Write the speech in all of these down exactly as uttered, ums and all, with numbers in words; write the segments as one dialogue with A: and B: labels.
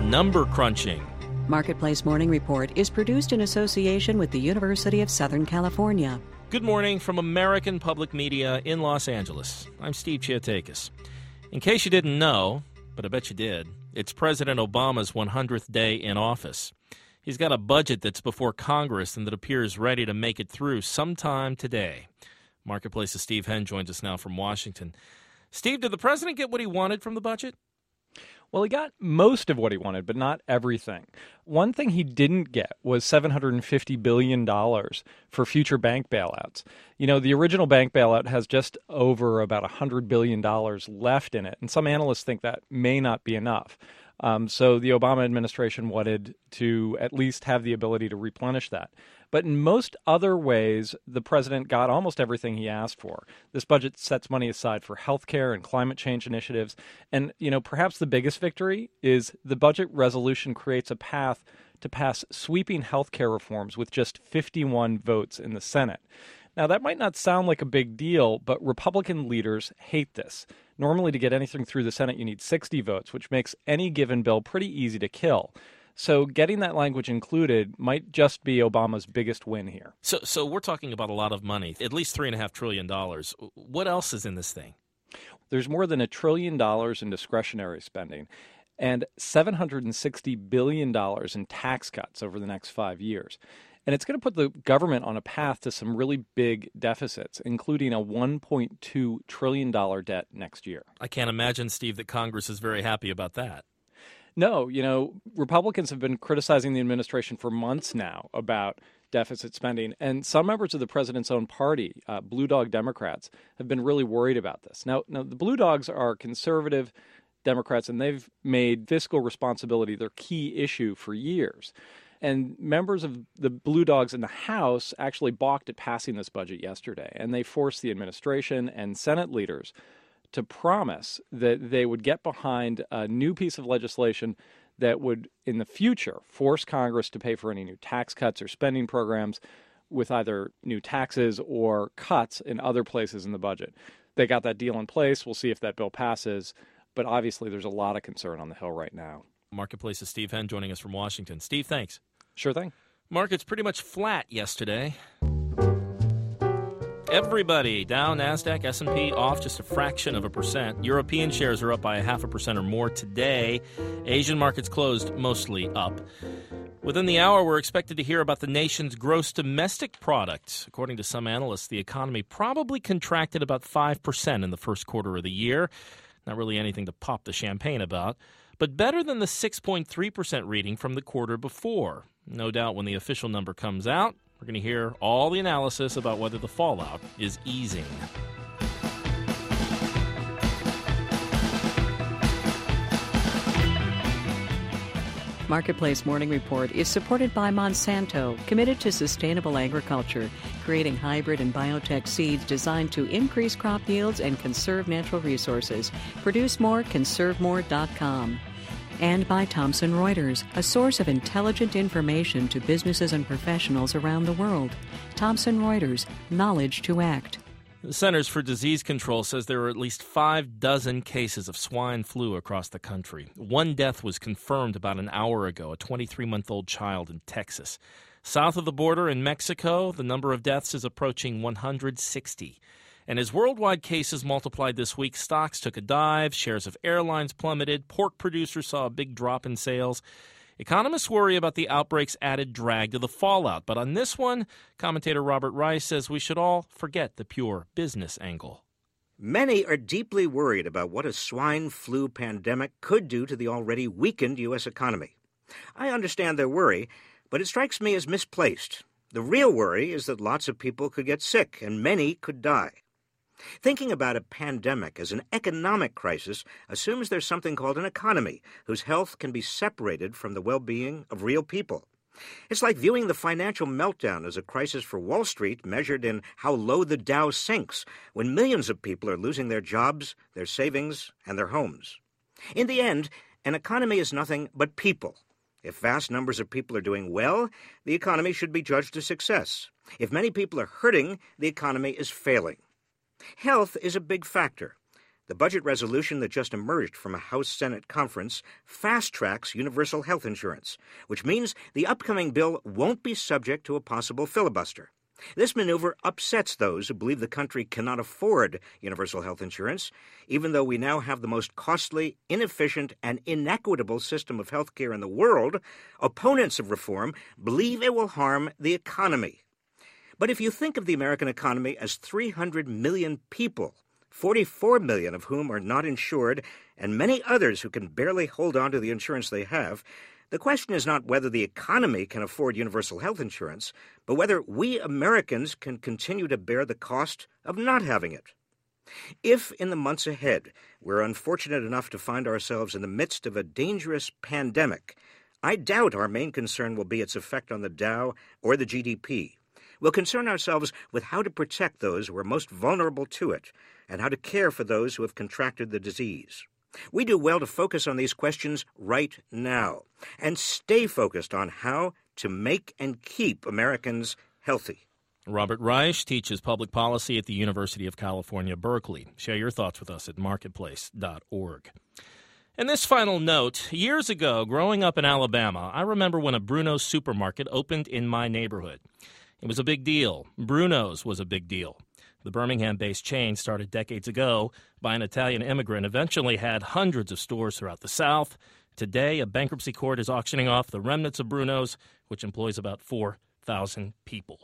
A: number crunching.
B: Marketplace Morning Report is produced in association with the University of Southern California.
A: Good morning from American Public Media in Los Angeles. I'm Steve Chiatakis. In case you didn't know, but I bet you did, it's President Obama's one hundredth day in office. He's got a budget that's before Congress and that appears ready to make it through sometime today. Marketplace's Steve Henn joins us now from Washington. Steve, did the president get what he wanted from the budget?
C: Well, he got most of what he wanted, but not everything. One thing he didn't get was seven hundred fifty billion dollars for future bank bailouts. You know, the original bank bailout has just over about one hundred billion dollars left in it, and some analysts think that may not be enough. Um, so the Obama administration wanted to at least have the ability to replenish that. But in most other ways, the president got almost everything he asked for. This budget sets money aside for health care and climate change initiatives. And, you know, perhaps the biggest victory is the budget resolution creates a path to pass sweeping health care reforms with just fifty-one votes in the Senate. Now, that might not sound like a big deal, but Republican leaders hate this. Normally, to get anything through the Senate, you need sixty votes, which makes any given bill pretty easy to kill. So getting that language included might just be Obama's biggest win here.
A: So so we're talking about a lot of money, at least three point five trillion dollars. What else is in this thing?
C: There's more than a trillion dollars in discretionary spending and seven hundred sixty billion dollars in tax cuts over the next five years. And it's going to put the government on a path to some really big deficits, including a one point two trillion dollars debt next year.
A: I can't imagine, Steve, that Congress is very happy about that.
C: No, you know, Republicans have been criticizing the administration for months now about deficit spending. And some members of the president's own party, uh, Blue Dog Democrats, have been really worried about this. Now, now, the Blue Dogs are conservative Democrats, and they've made fiscal responsibility their key issue for years. And members of the Blue Dogs in the House actually balked at passing this budget yesterday, and they forced the administration and Senate leaders to promise that they would get behind a new piece of legislation that would, in the future, force Congress to pay for any new tax cuts or spending programs with either new taxes or cuts in other places in the budget. They got that deal in place. We'll see if that bill passes. But obviously, there's a lot of concern on the Hill right now.
A: Marketplace's Steve Henn joining us from Washington. Steve, thanks.
C: Sure thing.
A: Markets pretty much flat yesterday. Everybody down, NASDAQ, S and P off just a fraction of a percent. European shares are up by a half a percent or more today. Asian markets closed mostly up. Within the hour, we're expected to hear about the nation's gross domestic product. According to some analysts, the economy probably contracted about five percent in the first quarter of the year. Not really anything to pop the champagne about, but better than the six point three percent reading from the quarter before. No doubt when the official number comes out, we're going to hear all the analysis about whether the fallout is easing.
B: Marketplace Morning Report is supported by Monsanto, committed to sustainable agriculture, creating hybrid and biotech seeds designed to increase crop yields and conserve natural resources. Produce more, conserve more dot com. And by Thomson Reuters, a source of intelligent information to businesses and professionals around the world. Thomson Reuters, knowledge to act.
A: The Centers for Disease Control says there are at least five dozen cases of swine flu across the country. One death was confirmed about an hour ago, a twenty-three-month-old child in Texas. South of the border in Mexico, the number of deaths is approaching one hundred sixty. And as worldwide cases multiplied this week, stocks took a dive, shares of airlines plummeted, pork producers saw a big drop in sales. Economists worry about the outbreak's added drag to the fallout. But on this one, commentator Robert Rice says we should all forget the pure business angle.
D: Many are deeply worried about what a swine flu pandemic could do to the already weakened U S economy. I understand their worry, but it strikes me as misplaced. The real worry is that lots of people could get sick and many could die. Thinking about a pandemic as an economic crisis assumes there's something called an economy whose health can be separated from the well-being of real people. It's like viewing the financial meltdown as a crisis for Wall Street measured in how low the Dow sinks when millions of people are losing their jobs, their savings, and their homes. In the end, an economy is nothing but people. If vast numbers of people are doing well, the economy should be judged a success. If many people are hurting, the economy is failing. Health is a big factor. The budget resolution that just emerged from a House-Senate conference fast-tracks universal health insurance, which means the upcoming bill won't be subject to a possible filibuster. This maneuver upsets those who believe the country cannot afford universal health insurance, even though we now have the most costly, inefficient, and inequitable system of health care in the world. Opponents of reform believe it will harm the economy. But if you think of the American economy as three hundred million people, forty-four million of whom are not insured, and many others who can barely hold on to the insurance they have, the question is not whether the economy can afford universal health insurance, but whether we Americans can continue to bear the cost of not having it. If, in the months ahead, we're unfortunate enough to find ourselves in the midst of a dangerous pandemic, I doubt our main concern will be its effect on the Dow or the G D P. We'll concern ourselves with how to protect those who are most vulnerable to it and how to care for those who have contracted the disease. We do well to focus on these questions right now and stay focused on how to make and keep Americans healthy.
A: Robert Reich teaches public policy at the University of California, Berkeley. Share your thoughts with us at marketplace dot org. And this final note, years ago, growing up in Alabama, I remember when a Bruno's supermarket opened in my neighborhood. It was a big deal. Bruno's was a big deal. The Birmingham-based chain, started decades ago by an Italian immigrant, eventually had hundreds of stores throughout the South. Today, a bankruptcy court is auctioning off the remnants of Bruno's, which employs about four thousand people.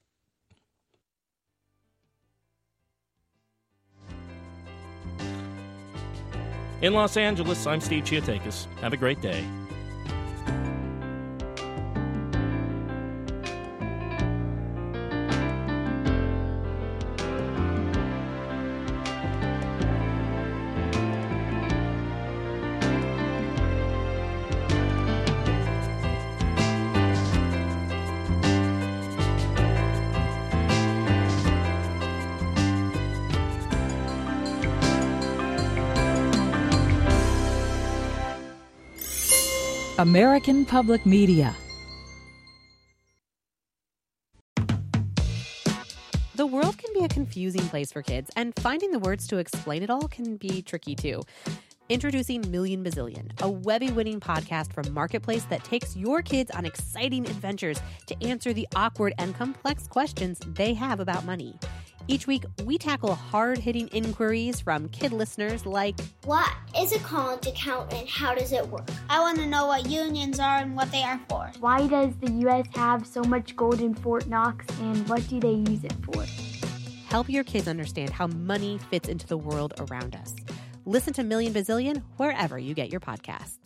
A: In Los Angeles, I'm Steve Chiatakis. Have a great day.
E: American Public Media.
F: The world can be a confusing place for kids, and finding the words to explain it all can be tricky too. Introducing Million Bazillion, a Webby-winning podcast from Marketplace that takes your kids on exciting adventures to answer the awkward and complex questions they have about money. Each week, we tackle hard-hitting inquiries from kid listeners like,
G: what is a college account and how does it work? I want to know what unions are and what they are for.
H: Why does the U S have so much gold in Fort Knox and what do they use it for?
F: Help your kids understand how money fits into the world around us. Listen to Million Bazillion wherever you get your podcasts.